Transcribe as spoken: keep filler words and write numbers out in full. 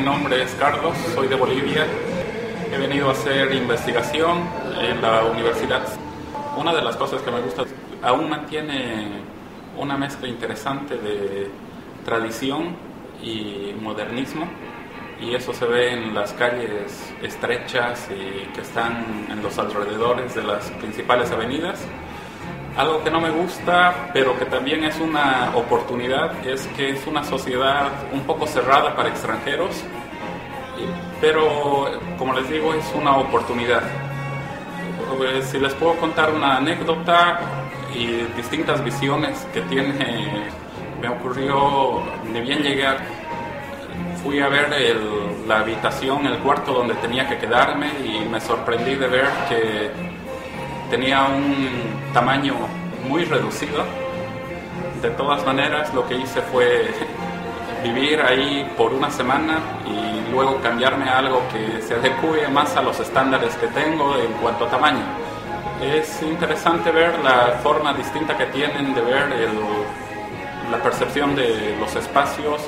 mi nombre es Carlos, soy de Bolivia. He venido a hacer investigación en la universidad. Una de las cosas que me gusta, aún mantiene una mezcla interesante de tradición y modernismo, y eso se ve en las calles estrechas y que están en los alrededores de las principales avenidas. Algo que no me gusta, pero que también es una oportunidad, es que es una sociedad un poco cerrada para extranjeros, pero como les digo, es una oportunidad. Pues, si les puedo contar una anécdota y distintas visiones que tiene, me ocurrió, ni bien llegué, fui a ver el, la habitación, el cuarto donde tenía que quedarme, y me sorprendí de ver que tenía un tamaño muy reducido. De todas maneras, lo que hice fue vivir ahí por una semana y luego cambiarme a algo que se adecue más a los estándares que tengo en cuanto a tamaño. Es interesante ver la forma distinta que tienen de ver el, la percepción de los espacios